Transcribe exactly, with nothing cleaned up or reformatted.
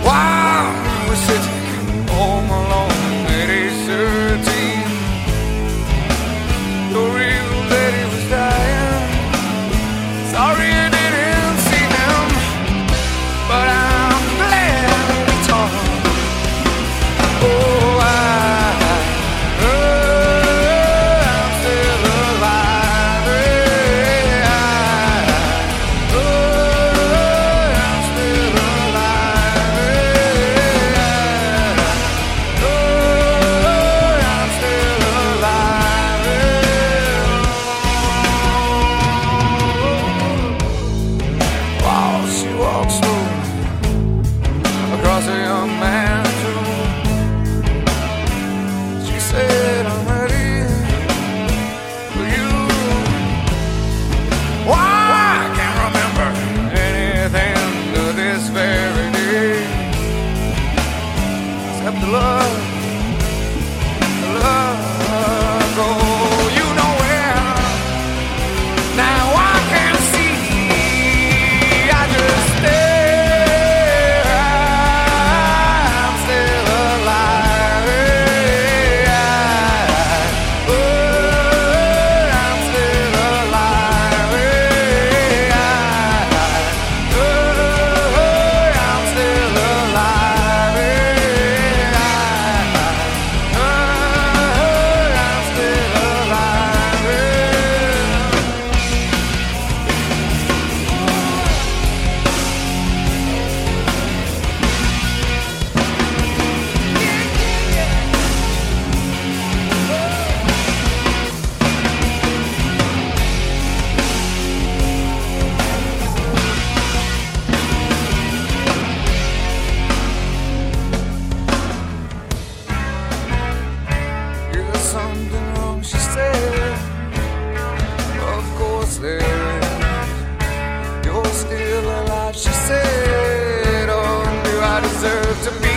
while we were sitting home alone at age thirteen. Your real lady was dying. Sorry I didn't see them, but I'm glad it's all. Oh, I, oh, I'm still alive. Yeah, I, oh, I'm still alive. Yeah, oh, I'm still alive. Yeah. While she walks slow across a young man's room, she said, I'm ready for you. Why, I can't remember anything to this very day, except the love, the love. Oh, you know where. Now I can't see, I just stare. I'm still alive. Yeah. Oh, I'm still alive. Yeah. Oh, I'm still alive. Yeah. Oh, I'm still alive. Is something wrong? She said. Of course there is. You're still alive, she said. Oh, do I deserve to be